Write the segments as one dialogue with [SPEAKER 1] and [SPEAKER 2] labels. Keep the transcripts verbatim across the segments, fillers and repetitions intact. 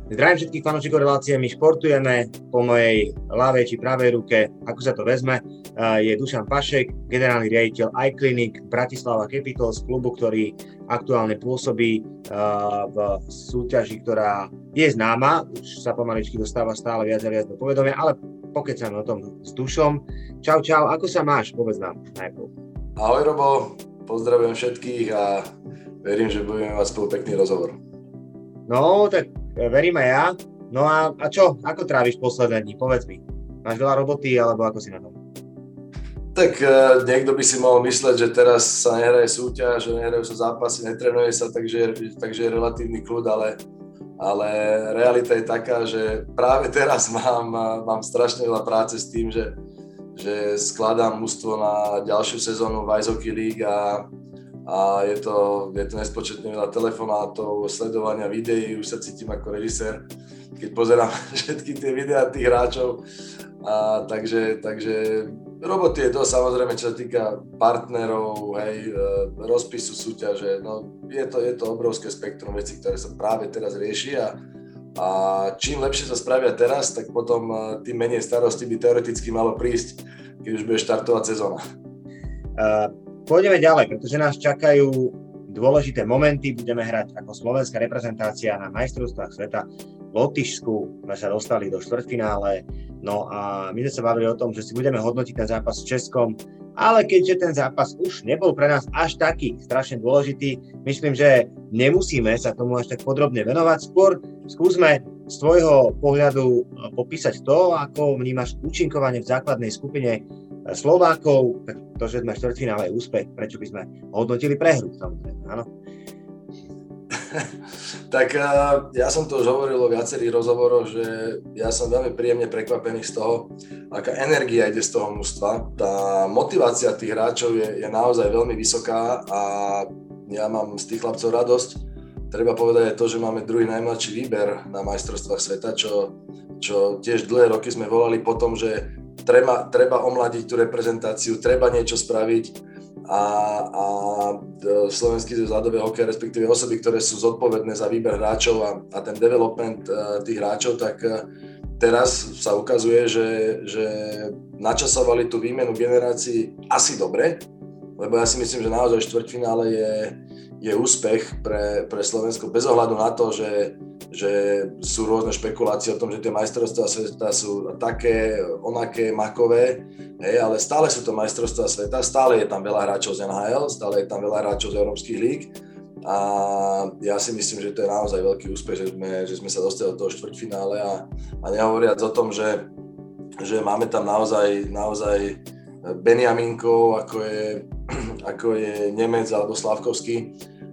[SPEAKER 1] Zdravím všetkých fanúšikov relácie, my športujeme. Po mojej ľavej či pravej ruke, ako sa to vezme, je Dušan Pašek, generálny riaditeľ iClinic Bratislava Capitals, klubu, ktorý aktuálne pôsobí v súťaži, ktorá je známa, už sa pomaličky dostáva stále viac a viac do povedomia, ale pokecáme o tom s Dušom. Čau, čau, ako sa máš? Povedz nám najprv.
[SPEAKER 2] Ahoj Robo, pozdravujem všetkých a verím, že budeme mať spolu pekný rozhovor.
[SPEAKER 1] No, tak verím aj ja. No a, a čo? Ako tráviš posledné dní? Povedz mi. Máš veľa roboty, alebo ako si na tom?
[SPEAKER 2] Tak niekto by si mohol mysleť, že teraz sa nehraje súťaž, že nehrajú sa zápasy, netrenuje sa, takže, takže je relatívny kľud, ale, ale realita je taká, že práve teraz mám, mám strašne veľa práce s tým, že, že skladám mužstvo na ďalšiu sezónu v Ice Hockey League a A je to, je to nespočetne veľa telefonátov, sledovania videí, už sa cítim ako režisér, keď pozerám všetky tie videá tých hráčov. A takže, takže roboty je to samozrejme, čo sa týka partnerov, hej, rozpisu súťaže. No, je, to, je to obrovské spektrum vecí, ktoré sa práve teraz rieši a, a čím lepšie sa spravia teraz, tak potom tým menej starosti by teoreticky malo prísť, keď už bude štartovať sezóna. Uh...
[SPEAKER 1] Pôjdeme ďalej, pretože nás čakajú dôležité momenty. Budeme hrať ako slovenská reprezentácia na majstrovstvách sveta. V Lotyšsku sme sa dostali do štvrťfinále. No a my sme sa bavili o tom, že si budeme hodnotiť ten zápas s Českom. Ale keďže ten zápas už nebol pre nás až taký strašne dôležitý, myslím, že nemusíme sa tomu až tak podrobne venovať. Skôr skúsme z tvojho pohľadu popísať to, ako vnímaš účinkovanie v základnej skupine Slovákov, pretože sme v štvrťfinále úspech, prečo by sme hodnotili prehru, samozrejme, áno?
[SPEAKER 2] Tak ja som to už hovoril o viacerých rozhovoroch, že ja som veľmi príjemne prekvapený z toho, aká energia ide z toho mužstva. Tá motivácia tých hráčov je, je naozaj veľmi vysoká a ja mám z tých chlapcov radosť. Treba povedať aj to, že máme druhý najmladší výber na majstrovstvách sveta, čo, čo tiež dlhé roky sme volali po tom, že treba, treba omladiť tú reprezentáciu, treba niečo spraviť. A, a Slovenský zväz ľadového hokeja, respektíve osoby, ktoré sú zodpovedné za výber hráčov a, a ten development tých hráčov, tak teraz sa ukazuje, že, že načasovali tú výmenu generácií asi dobre, lebo ja si myslím, že naozaj v štvrťfinále je, je úspech pre, pre Slovensko bez ohľadu na to, že, že sú rôzne špekulácie o tom, že tie majstrovstvá sveta sú také, onaké, makové, hej, ale stále sú to majstrovstvá sveta, stále je tam veľa hráčov z en há el, stále je tam veľa hráčov z európskych líg a ja si myslím, že to je naozaj veľký úspech, že sme, že sme sa dostali do toho štvrťfinále a, a nehovoriac o tom, že, že máme tam naozaj, naozaj Benjaminkov, ako je, ako je Nemec alebo Slavkovský,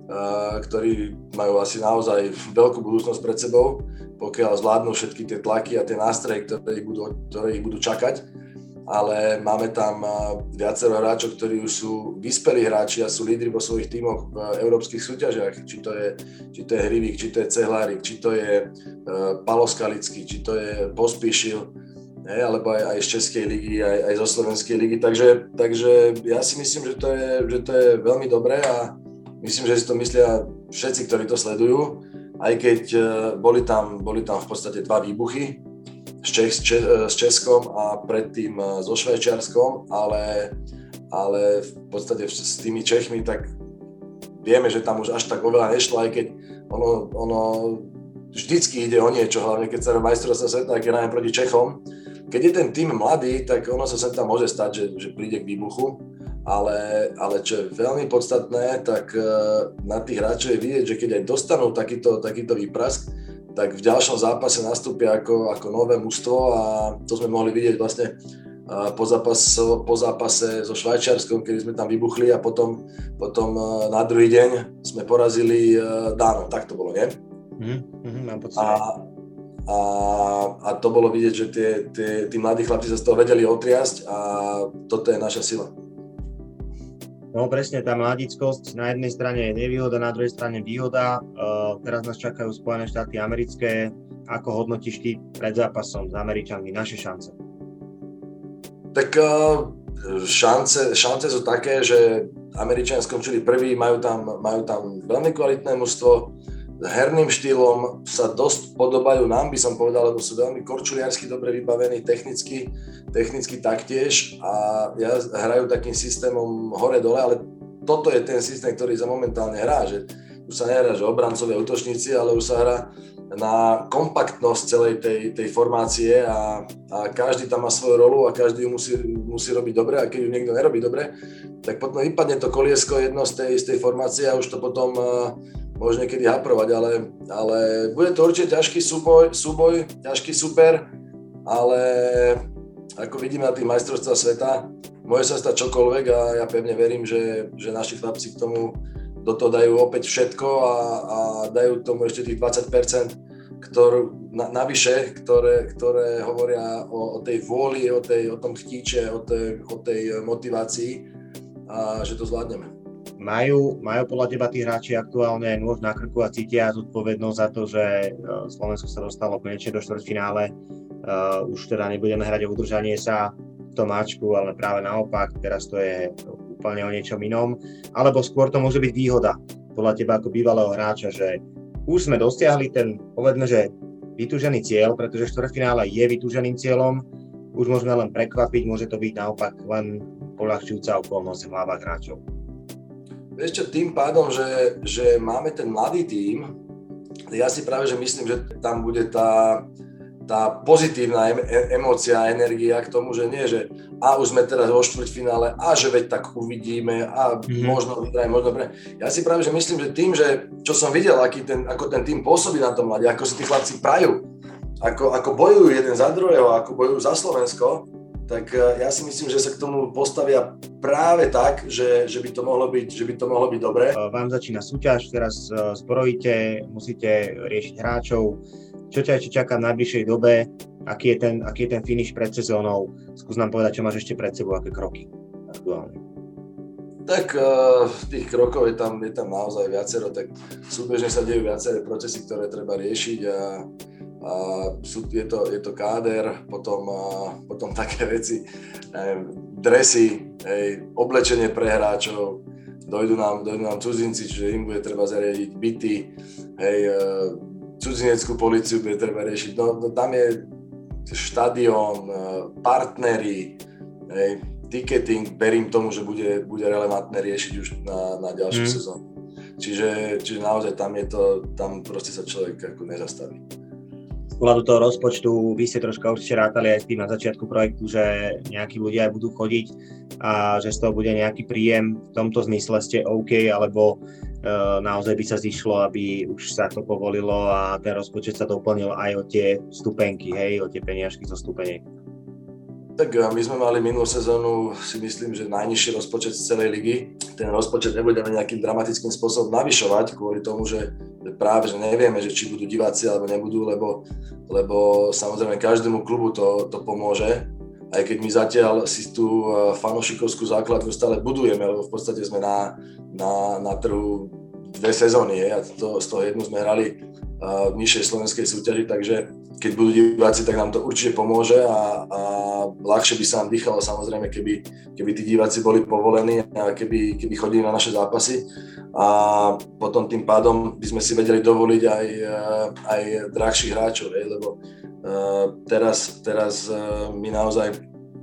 [SPEAKER 2] ktorí majú asi naozaj veľkú budúcnosť pred sebou, pokiaľ zvládnu všetky tie tlaky a tie nástroje, ktoré ich budú, ktoré ich budú čakať. Ale máme tam viacero hráčov, ktorí už sú vyspelí hráči a sú lídri vo svojich tímoch v európskych súťažiach. Či to je, či to je Hrivík, či to je Cehlárik, či to je Palo Skalický, či to je Pospíšil, ne, alebo aj, aj z Českej ligy, aj, aj zo Slovenskej ligy. Takže, takže ja si myslím, že to, je, že to je veľmi dobré a myslím, že si to myslia všetci, ktorí to sledujú, aj keď boli tam, boli tam v podstate dva výbuchy s, Čech, s Českom a predtým so Švajčiarskom, ale, ale v podstate s tými Čechmi tak vieme, že tam už až tak oveľa nešlo, aj keď ono, ono vždycky ide o niečo, hlavne keď sa robí majstrovstvá sveta, keď hráme proti Čechom. Keď je ten tým mladý, tak ono sa sem tam môže stať, že, že príde k výbuchu, ale, ale čo je veľmi podstatné, tak na tých hráčov je vidieť, že keď aj dostanú takýto, takýto výprask, tak v ďalšom zápase nastúpia ako, ako nové mužstvo a to sme mohli vidieť vlastne po zápase, po zápase so Švajčiarskom, keď sme tam vybuchli a potom, potom na druhý deň sme porazili Dánov. Tak to bolo, nie?
[SPEAKER 1] Mm-hmm, mám pocit.
[SPEAKER 2] A, a, a to bolo vidieť, že tie, tie, tí mladí chlapci sa z toho vedeli otriasť a toto je naša sila.
[SPEAKER 1] No presne, tá mladickosť na jednej strane je nevýhoda, na druhej strane výhoda. Uh, teraz nás čakajú Spojené štáty americké. Ako hodnotíš ty pred zápasom s Američanmi naše šance?
[SPEAKER 2] Tak uh, šance, šance sú také, že Američania skončili prví, majú tam, majú tam veľmi kvalitné mužstvo, herným štýlom sa dosť podobajú nám, by som povedal, lebo sú veľmi korčuliarsky dobre vybavení, technicky, technicky taktiež a ja hrajú takým systémom hore-dole, ale toto je ten systém, ktorý sa momentálne hrá, že už sa nehrá, že obrancovia, útočníci, ale už sa hrá na kompaktnosť celej tej, tej formácie a, a každý tam má svoju rolu a každý ju musí, musí robiť dobre a keď ju niekto nerobí dobre, tak potom vypadne to koliesko jedno z tej, z tej formácie a už to potom uh, môže niekedy haprovať, ale, ale bude to určite ťažký súboj, súboj, ťažký super, ale ako vidíme na tých majstrovstvách sveta, môže sa stať čokoľvek a ja pevne verím, že, že naši chlapci k tomu do toho dajú opäť všetko a, a dajú tomu ešte tých dvadsať percent ktorú, na, navyše, ktoré, ktoré hovoria o, o tej vôli, o, tej, o tom chtíče, o tej, o tej motivácii a že to zvládneme.
[SPEAKER 1] Majú, majú podľa teba tí hráči aktuálne nôž na krku a cítia zodpovednosť za to, že Slovensko sa dostalo konečne do štvrťfinále. Uh, už teda nebudeme hrať o udržanie sa v tom máčku, ale práve naopak, teraz to je úplne o niečom inom. Alebo skôr to môže byť výhoda podľa teba ako bývalého hráča, že už sme dosiahli ten, povedzme, že vytúžený cieľ, pretože štvrťfinále je vytúženým cieľom, už môžeme len prekvapiť, môže to byť naopak len poľahčujúca okolnosť v hlavách hráčov.
[SPEAKER 2] Vieš čo, tým pádom, že, že máme ten mladý tím, ja si práve že myslím, že tam bude tá, tá pozitívna em- emócia, energia k tomu, že nie, že a už sme teraz vo štvrťfinále a že veď tak uvidíme a mm-hmm. možno vyhraje, možno pre. Ja si práve že myslím, že tým, že čo som videl, aký ten, ako ten tím pôsobí na tom mladí, ako si tí chlapci prajú, ako, ako bojujú jeden za druhého, ako bojujú za Slovensko, tak ja si myslím, že sa k tomu postavia práve tak, že, že, by to mohlo byť, že by to mohlo byť dobré.
[SPEAKER 1] Vám začína súťaž, teraz zbrojíte, musíte riešiť hráčov. Čo ťa ešte čaká v najbližšej dobe? Aký je ten, aký je ten finish pred sezónou? Skús nám povedať, čo máš ešte pred sebou, aké kroky aktuálne.
[SPEAKER 2] Tak uh, tých krokov je tam, je tam naozaj viacero, tak súbežne sa dejú viaceré procesy, ktoré treba riešiť a a sú, je, to, je to káder, potom, a, potom také veci, neviem, dresy, hej, oblečenie pre hráčov, dojdu nám, dojdu nám cudzinci, čiže im bude treba zariadiť byty, hej, cudzineckú políciu bude treba riešiť, no, no tam je štadión, partneri, hej, ticketing, verím tomu, že bude, bude relevantné riešiť už na, na ďalšiu mm. sezónu. Čiže, čiže naozaj tam je to, tam proste sa človek ako nezastaví.
[SPEAKER 1] Z pohľadu toho rozpočtu, vy ste troška určite rátali aj s tým na začiatku projektu, že nejakí ľudia aj budú chodiť a že z toho bude nejaký príjem. V tomto zmysle ste OK, alebo e, naozaj by sa zišlo, aby už sa to povolilo a ten rozpočet sa doplnil aj o tie vstupenky, hej, o tie peniažky zo stupeniek.
[SPEAKER 2] Tak my sme mali minulú sezónu, si myslím, že najnižší rozpočet z celej ligy. Ten rozpočet nebudeme nejakým dramatickým spôsobom navyšovať kvôli tomu, že práve že nevieme, že či budú diváci alebo nebudú, lebo, lebo samozrejme každému klubu to, to pomôže. Aj keď my zatiaľ si tú fanošikovskú základňu stále budujeme, lebo v podstate sme na, na, na trhu dve sezóny, je, a to, z toho jednu sme hrali v nižšej slovenskej súťaži, takže keď budú diváci, tak nám to určite pomôže a, a ľahšie by sa nám dýchalo samozrejme, keby, keby tí diváci boli povolení a keby, keby chodili na naše zápasy a potom tým pádom by sme si vedeli dovoliť aj, aj drahších hráčov, je, lebo uh, teraz, teraz uh, my naozaj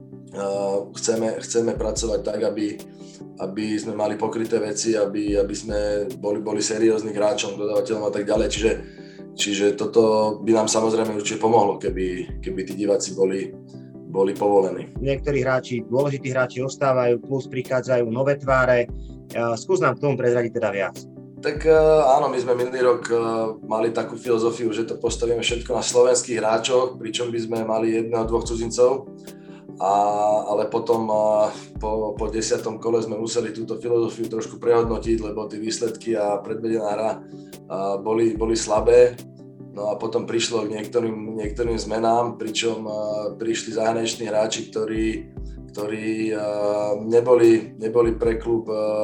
[SPEAKER 2] uh, chceme, chceme pracovať tak, aby, aby sme mali pokryté veci, aby, aby sme boli, boli serióznych hráčom, dodávateľom a tak ďalej, čiže Čiže toto by nám samozrejme určite pomohlo, keby, keby tí diváci boli, boli povolení.
[SPEAKER 1] Niektorí hráči, dôležití hráči ostávajú, plus prichádzajú nové tváre. Skús nám k tomu prezradiť teda viac.
[SPEAKER 2] Tak áno, my sme minulý rok mali takú filozofiu, že to postavíme všetko na slovenských hráčoch, pričom by sme mali jedného, dvoch cudzincov. A, ale potom po, po desiatom kole sme museli túto filozofiu trošku prehodnotiť, lebo tie výsledky a predvedená hra boli, boli slabé. No a potom prišlo k niektorým, niektorým zmenám, pričom prišli zahraniční hráči, ktorí, ktorí neboli, neboli pre klub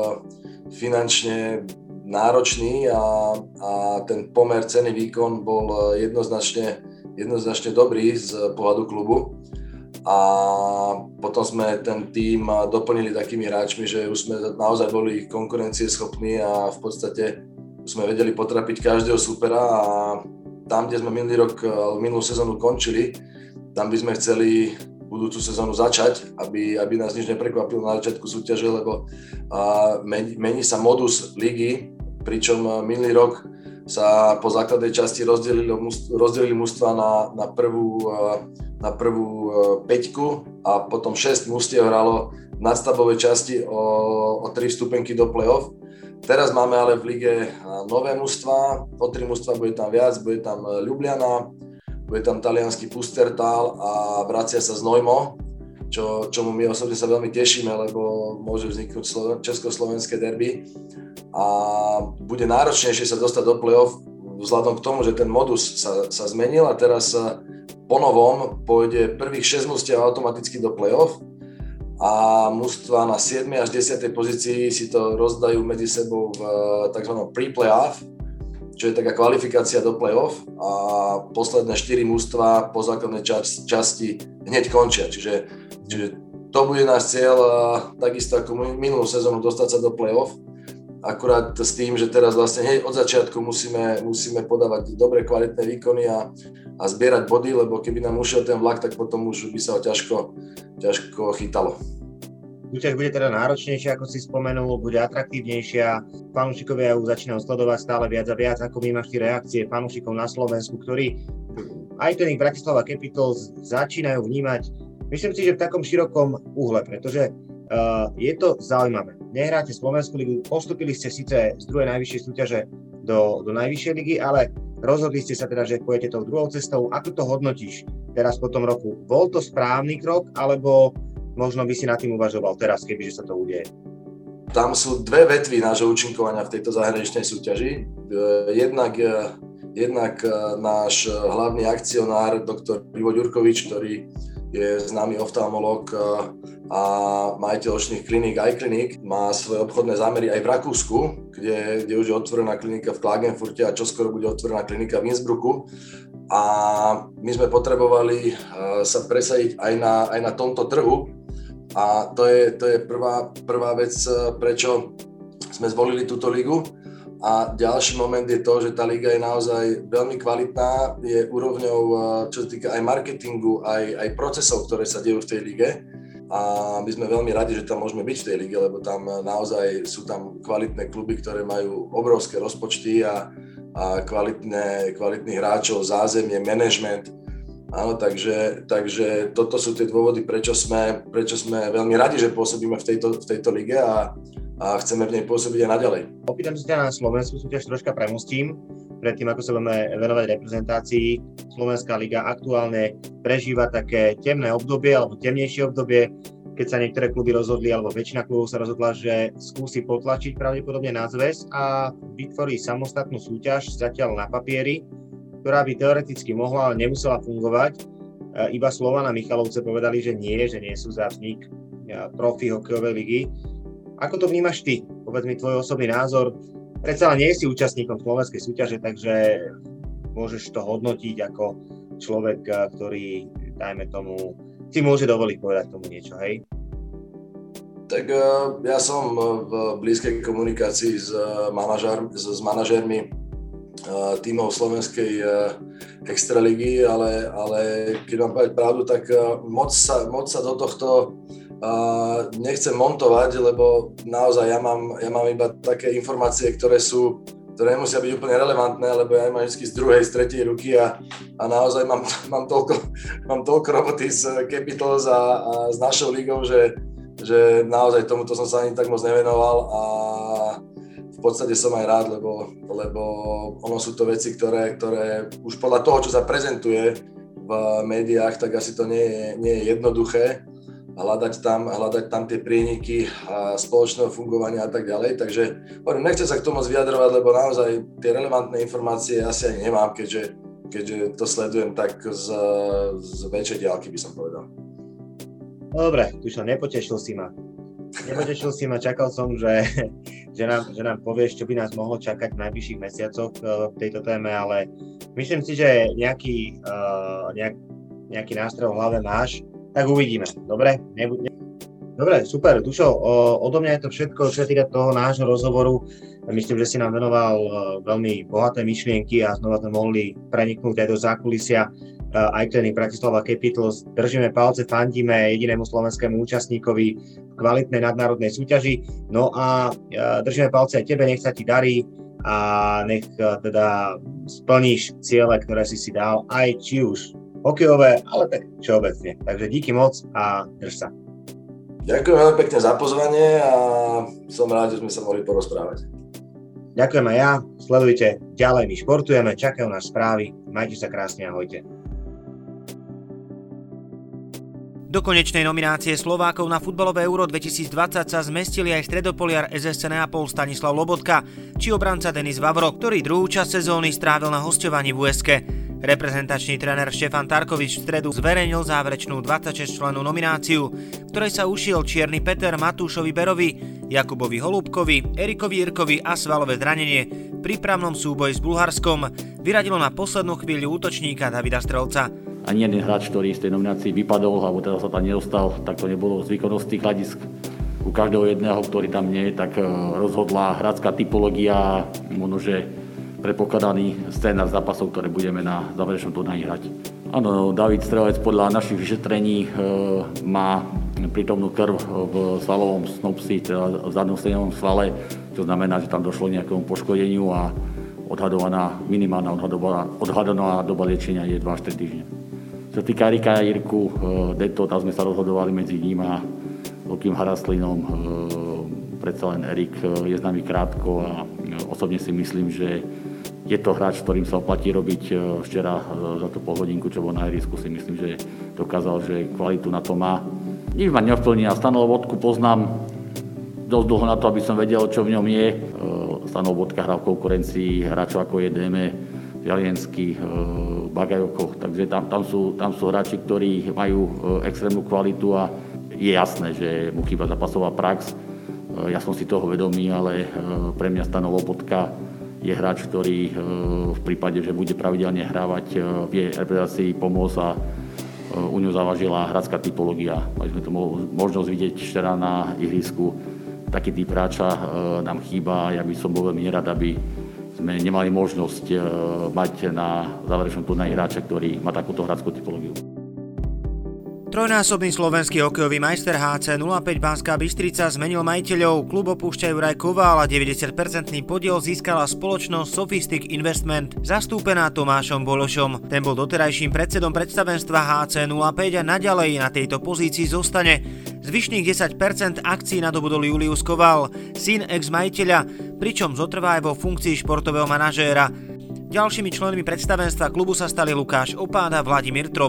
[SPEAKER 2] finančne náročný a, a ten pomer ceny výkon bol jednoznačne, jednoznačne dobrý z pohľadu klubu. A potom sme ten tím doplnili takými hráčmi, že už sme naozaj boli konkurencieschopní a v podstate sme vedeli potrapiť každého supera a tam, kde sme minulý rok, minulú sezónu končili, tam by sme chceli budúcu sezónu začať, aby, aby nás nič neprekvapilo na začiatku súťaže, lebo a, mení, mení sa modus ligy, pričom minulý rok sa po základnej časti rozdelili, rozdelili mužstva na, na prvú, na prvú päťku a potom šesť mužstiev hralo v nadstavbovej časti o, o tri vstupenky do play-off. Teraz máme ale v lige nové mužstva, o tri mužstva bude tam viac, bude tam Ljubljana, bude tam taliansky Pustertal a vracia sa Znojmo, čo, čomu my osobne sa veľmi tešíme, lebo môže vzniknúť Slo- československé derby a bude náročnejšie sa dostať do play-off vzhľadom k tomu, že ten modus sa, sa zmenil a teraz po novom pôjde prvých šesť mužstiev automaticky do play-off a mužstva na siedmej až desiatej pozícii si to rozdajú medzi sebou v tzv. Pre-playoff, čo je taká kvalifikácia do play-off a posledné štyri mužstva po základnej čas, časti hneď končia. Čiže, čiže to bude náš cieľ, takisto ako minulú sezónu dostať sa do play-off, akurát s tým, že teraz vlastne hneď od začiatku musíme, musíme podávať dobre kvalitné výkony a, a zbierať body, lebo keby nám ušiel ten vlak, tak potom už by sa ho ťažko, ťažko chytalo.
[SPEAKER 1] Súťaž bude teda náročnejšia, ako si spomenul, bude atraktívnejšia. Fanúšikovia ju začínajú sledovať stále viac a viac. Ako vnímaš tie reakcie fanúšikov na Slovensku, ktorí aj ten ich Bratislava Capitals začínajú vnímať, myslím si, že v takom širokom uhle, pretože uh, je to zaujímavé. Nehráte Slovenskú ligu, postupili ste síce z druhej najvyššej súťaže do, do najvyššej ligy, ale rozhodli ste sa teda, že pôjdete tou druhou cestou. Ako to hodnotíš teraz po tom roku? Bol to správny krok, alebo možno by si nad tým uvažoval teraz, kebyže sa to udeje?
[SPEAKER 2] Tam sú dve vetvy nášho účinkovania v tejto zahraničnej súťaži. Jednak, jednak náš hlavný akcionár, doktor Ivo Ďurkovič, ktorý je známy oftalmológ a majiteľ očných kliník iClinic, má svoje obchodné zámery aj v Rakúsku, kde, kde už je otvorená klinika v Klagenfurte a čoskoro bude otvorená klinika v Innsbrucku. A my sme potrebovali sa presadiť aj na, aj na tomto trhu. A to je, to je prvá, prvá vec, prečo sme zvolili túto ligu. A ďalší moment je to, že tá liga je naozaj veľmi kvalitná, je úrovňou, čo sa týka aj marketingu, aj, aj procesov, ktoré sa dejú v tej lige. A my sme veľmi radi, že tam môžeme byť v tej lige, lebo tam naozaj sú tam kvalitné kluby, ktoré majú obrovské rozpočty a, a kvalitné, kvalitných hráčov, zázemie, manažment. Áno, takže, takže toto sú tie dôvody, prečo sme, prečo sme veľmi radi, že pôsobíme v tejto, v tejto lige a, a chceme v nej pôsobiť aj naďalej.
[SPEAKER 1] Opýtam sa na Slovensku súťaž troška premostím. Predtým, ako sa budeme venovať reprezentácii, Slovenská liga aktuálne prežíva také temné obdobie alebo temnejšie obdobie, keď sa niektoré kluby rozhodli, alebo väčšina klubov sa rozhodla, že skúsi potlačiť pravdepodobne na zväz a vytvorí samostatnú súťaž zatiaľ na papieri, ktorá by teoreticky mohla, ale nemusela fungovať. Iba Slovana Michalovce povedali, že nie, že nie sú za vznik profi hokejovej ligy. Ako to vnímaš ty? Povedz mi tvoj osobný názor. Predsa nie si účastníkom slovenskej súťaže, takže môžeš to hodnotiť ako človek, ktorý, dajme tomu, si môže dovoliť povedať tomu niečo, hej?
[SPEAKER 2] Tak ja som v blízkej komunikácii s, manažer, s manažérmi tímov slovenskej extraligy, ale, ale keď mám povedať pravdu, tak moc sa, moc sa do tohto uh, nechcem montovať, lebo naozaj ja mám, ja mám iba také informácie, ktoré sú, ktoré nemusia byť úplne relevantné, lebo ja mám vždy z druhej, z tretej ruky a, a naozaj mám, mám, toľko, mám toľko roboty s Capitals a, a s našou ligou, že, že naozaj tomuto som sa ani tak moc nevenoval a v podstate som aj rád, lebo, lebo ono sú to veci, ktoré, ktoré už podľa toho, čo sa prezentuje v médiách, tak asi to nie je, nie je jednoduché hľadať tam, hľadať tam tie prieniky a spoločného fungovania a tak ďalej. Takže hovorím, nechcem sa k tomu vyjadrovať, lebo naozaj tie relevantné informácie asi ani nemám, keďže, keďže to sledujem tak z, z väčšej diaľky, by som povedal.
[SPEAKER 1] Dobre, Tušo, nepotešil si ma. Nepotešil si ma, čakal som, že, že, nám, že nám povieš, čo by nás mohlo čakať v najbližších mesiacoch v tejto téme, ale myslím si, že nejaký, uh, nejak, nejaký nástroj v hlave máš, tak uvidíme. Dobre? Nebu- ne- Dobre, super. Dušo, odo mňa je to všetko, čo sa týka toho nášho rozhovoru. Myslím, že si nám venoval veľmi bohaté myšlienky a znova sme mohli preniknúť aj do zákulisia aj tréning Bratislava Capitals. Držíme palce, fandíme jedinému slovenskému účastníkovi v kvalitnej nadnárodnej súťaži. No a držíme palce aj tebe, nech sa ti darí a nech teda splníš ciele, ktoré si si dal, aj či už hokejové, ale tak všeobecne. Takže díky moc a drž sa.
[SPEAKER 2] Ďakujem veľmi pekne za pozvanie a som rád, že sme sa mohli porozprávať.
[SPEAKER 1] Ďakujem aj ja, sledujte ďalej, my športujeme, čakajú nás správy, majte sa krásne, ahojte.
[SPEAKER 3] Do konečnej nominácie Slovákov na futbalové Euro dvetisícdvadsať sa zmestili aj stredopoliar es es cé Neapol Stanislav Lobotka či obranca Denis Vavro, ktorý druhú časť sezóny strávil na hosťovaní v ú es ká. Reprezentačný tréner Štefan Tarkovič v stredu zverejnil záverečnú dvadsaťšesťčlennú nomináciu, ktorej sa ušiel Čierny Peter Matúšovi Berovi, Jakubovi Holúbkovi, Erikovi Jirkovi a svalové zranenie v prípravnom súboji s Bulharskom vyradilo na poslednú chvíľu útočníka Davida Strelca.
[SPEAKER 4] Ani jeden hráč, ktorý z tej nominácii vypadol, alebo teda sa tam nedostal, tak to nebolo z výkonnostných hľadisk. U každého jedného, ktorý tam nie je, tak rozhodla hráčska typológia, možno, že predpokladaný scénar zápasov, ktoré budeme na záverečnom turnaji hrať. Áno, David Strelec podľa našich vyšetrení e, má prítomnú krv v svalovom snopsi, teda v zadnom stehnovom svale, čo znamená, že tam došlo nejakému poškodeniu a odhadovaná, minimálna odhadovaná, odhadovaná doba liečenia je dva až tri týždne. Čo sa týka Erika Jirku, e, Deto, tam sme sa rozhodovali medzi ním a Lukým Haraslinom. E, predsa len Erik je s nami krátko a osobne si myslím, že je to hráč, ktorým sa oplatí robiť. Včera za tú polhodinku, čo bol na ihrisku, si myslím, že dokázal, že kvalitu na to má. Nič ma neovplní a Stano Lobotku poznám dosť dlho na to, aby som vedel, čo v ňom je. Stano Lobotka hral v konkurencii hráčov ako je Déme, Jalienský, Bagajoko, takže tam, tam, sú, tam sú hráči, ktorí majú extrémnu kvalitu a je jasné, že mu chýba zápasová prax. Ja som si toho vedomý, ale pre mňa Stano Lobotka je hráč, ktorý v prípade, že bude pravidelne hrávať, vie reprezentácii pomôcť a u ňu zavažila hráčska typológia. Mali sme to možnosť vidieť včera na ihrisku. Taký typ hráča nám chýba a ja by som bol veľmi nerad, aby sme nemali možnosť mať na záverečnom turnaji hráča, ktorý má takúto hráčskú typológiu.
[SPEAKER 3] Trojnásobný slovenský hokejový majster há cé nula päť Banská Bystrica zmenil majiteľov, klub opúšťa Juraj Koval a deväťdesiat percentný podiel získala spoločnosť Sophistic Investment, zastúpená Tomášom Bološom. Ten bol doterajším predsedom predstavenstva há cé nula päť a naďalej na tejto pozícii zostane. Zvyšných desať percent akcií nadobudol Julius Koval, syn ex-majiteľa, pričom zotrvá aj vo funkcii športového manažéra. Ďalšími členmi predstavenstva klubu sa stali Lukáš Opáda a Vladimír Trop.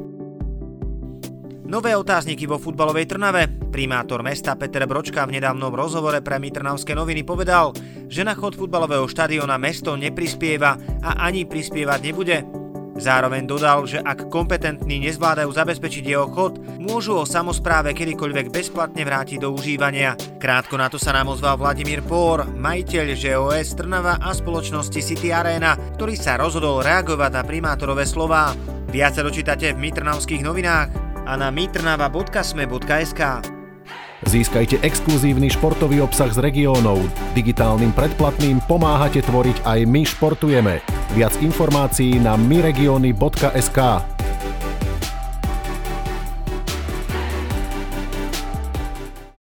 [SPEAKER 3] Nové otázniky vo futbalovej Trnave. Primátor mesta Peter Bročka v nedávnom rozhovore pre My Trnavské noviny povedal, že na chod futbalového štadióna mesto neprispieva a ani prispievať nebude. Zároveň dodal, že ak kompetentní nezvládajú zabezpečiť jeho chod, môžu ho samospráve kedykoľvek bezplatne vrátiť do užívania. Krátko na to sa nám ozval Vladimír Pór, majiteľ žé ó es Trnava a spoločnosti City Arena, ktorý sa rozhodol reagovať na primátorové slová. Viac sa dočítate v My Trnavských novinách a na mitrnava bodka sme bodka es ká.
[SPEAKER 5] Získajte exkluzívny športový obsah z regiónov. Digitálnym predplatným pomáhate tvoriť aj My športujeme. Viac informácií na myregiony bodka es ká.